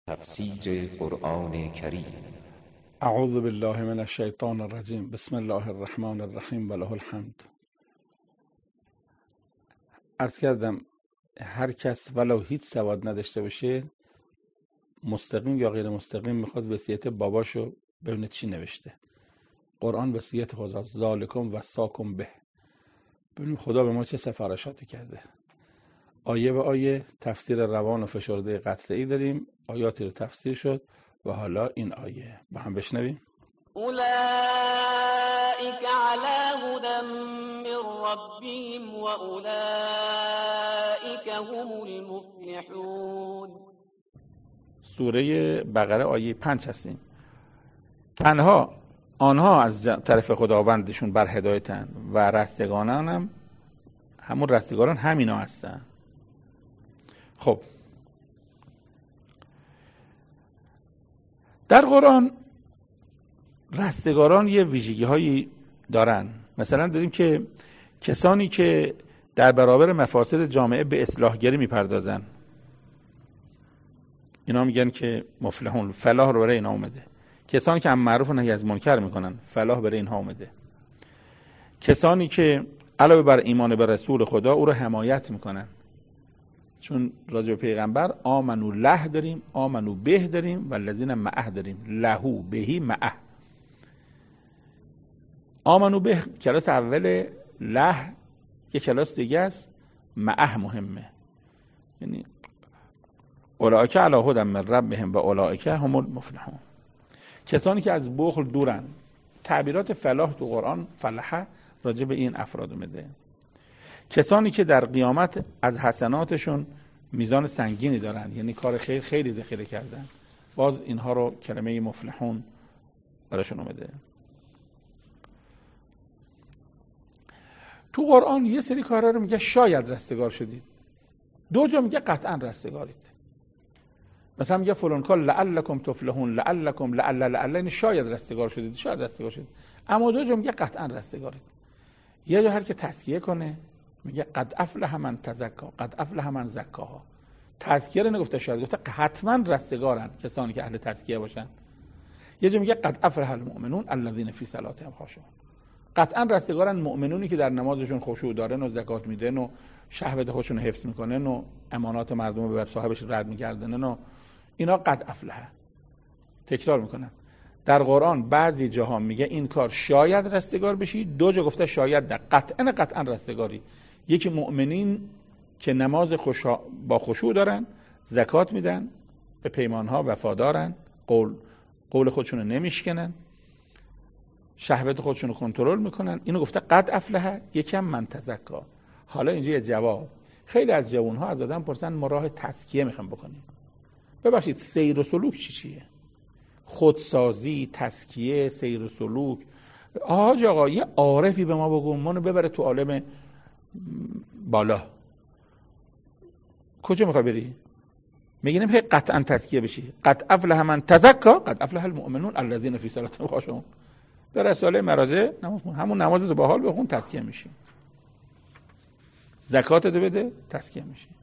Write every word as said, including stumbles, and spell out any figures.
تفسیر قرآن کریم. اعوذ بالله من الشیطان الرجیم. بسم الله الرحمن الرحیم و له الحمد. عرض کردم هر کس ولو هیچ سواد نداشته باشه، مستقیم یا غیر مستقیم میخواد وصیت باباشو ببینه چی نوشته. قرآن وصیت خدا ذالکم وصاکم به. ببینیم خدا به ما چه سفارشاتی کرده. آیه به آیه تفسیر روان و فشرده قطعی داریم. آیاتی رو تفسیر شد و حالا این آیه با هم بشنویم. اولئک علی هدی من ربهم و اولئک هم المفلحون. سوره بقره آیه پنج هستیم. تنها آنها از طرف خداوندشون بر هدایتن و رستگاران هم همون رستگاران همینا هستن. خب در قرآن رستگاران یه ویژگی هایی دارن. مثلا داریم که کسانی که در برابر مفاسد جامعه به اصلاحگری میپردازن، اینا میگن که مفلحون، فلاح رو برای اینا اومده. کسانی که هم معروف و نهی از منکر میکنن، فلاح برای اینها اومده. کسانی که علاوه بر ایمان به رسول خدا او رو حمایت میکنن، چون راجع به پیغمبر آمنو له داریم، آمنو به داریم و الذین معه داریم. لهو بهی معه. آمنو به کلاس اول، له یک کلاس دیگه است، معه مهمه. یعنی اولئک علی هدی من ربهم و اولئک هم المفلحون. کسانی که از بخل دورن. تعبیرات فلاح تو قرآن فلحه راجع به این افراد اومده. کسانی که در قیامت از حسناتشون میزان سنگینی دارن، یعنی کار خیر خیلی ذخیره کردن، باز اینها رو کلمه مفلحون براشون اومده. تو قرآن یه سری کارا رو میگه شاید رستگار شدید، دو جا میگه قطعا رستگارید. مثلا میگه فلان کار لعلکم تفلحون، لعلکم لعل لعل، این شاید رستگار شدید، شاید رستگار شدید. اما دو جا میگه قطعا رستگارید. یه جا هر که تزکیه کنه میگه قد افلح من تزکا، قد افلح من زکاها. تزکیه رو نگفته شاید، گفته حتما رستگارن کسانی که اهل تزکیه باشن. یه جا میگه قد افلح المؤمنون الذین فی صلاتهم خاشعون. قطعا رستگارن مؤمنونی که در نمازشون خشوع دارن و زکات میدن و شهوت خودشون حفظ میکنن و امانات مردم رو به صاحبش رد میگردنن و اینا قد افلح. تکرار میکنم، در قرآن بعضی جاها میگه این کار شاید رستگار بشی، دو جا گفته شاید نه، قطعا قطعا رستگاری. یکی مؤمنین که نماز خشوع با خشوع دارن، زکات میدن، به پیمانها وفادارن، قول قول خودشونو نمیشکنن، شهوت خودشونو کنترل میکنن، اینو گفته قد افلح. یکم من تزکا. حالا اینجا یه جواب. خیلی از جوانها از آدم پرسن ما راه تزکیه میخوام بکنیم. ببخشید سیر و سلوک چی چیه؟ خودسازی، تزکیه، سیر و سلوک. آج آقا یه عارفی به ما بگو منو ببره تو عالم بالا. کجا میخوای بری؟ میگیم هی قطعا تزکیه بشی. قد افلح من تزکا، قد افلح المؤمنون الذین فی صلاتهم خاشعون. در رساله مراجع نماز کن، همون نماز رو با حال بخون، تزکیه میشی. زکات رو بده، تزکیه میشی.